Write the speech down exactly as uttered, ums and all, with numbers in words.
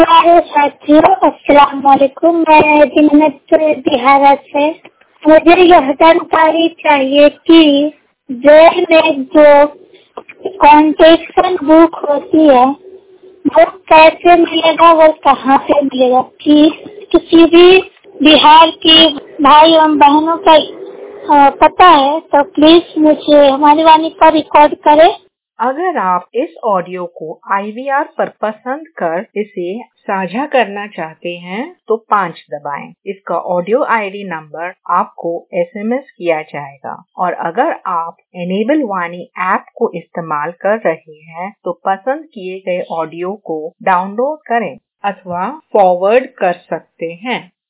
हमारे साथियों अस्सलाम वालेकुम। मैं जिन्नत बिहार से। मुझे यह जानकारी चाहिए कि जेल में जो कॉन्टेक्शन बुक होती है वो कैसे मिलेगा, वो कहाँ से मिलेगा? कि किसी भी बिहार के भाई एवं बहनों का अ, पता है तो प्लीज मुझे हमारी वाणी पर रिकॉर्ड करें। अगर आप इस ऑडियो को आई वी आर पर पसंद कर इसे साझा करना चाहते हैं तो पाँच दबाएं। इसका ऑडियो आई डी नंबर आपको एस एम एस किया जाएगा। और अगर आप एनेबल वाणी ऐप को इस्तेमाल कर रहे हैं तो पसंद किए गए ऑडियो को डाउनलोड करें अथवा फॉरवर्ड कर सकते हैं।